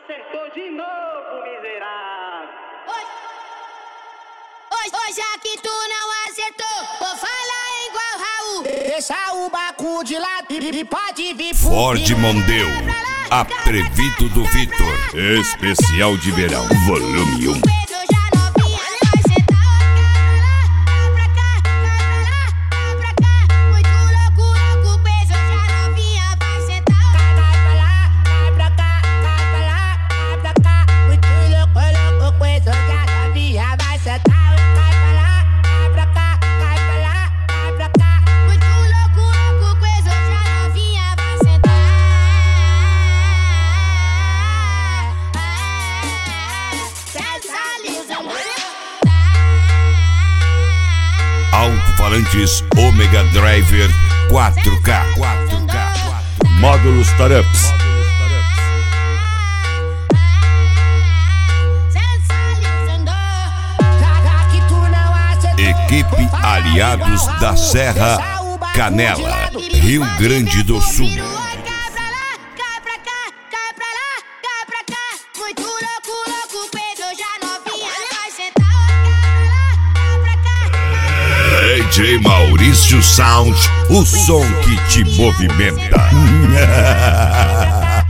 Acertou de novo, miserável. Hoje aqui tu não acertou, vou falar igual Raul. Deixa o Baku de lado e pode vir pro Ford Mondeo, atrevido do Vitor, especial de verão, volume 1. Alto-falantes Omega Driver 4K. Módulos Tareps. Equipe Aliados da Serra Canela, Rio Grande do Sul. DJ Maurício Sound, o som que te movimenta.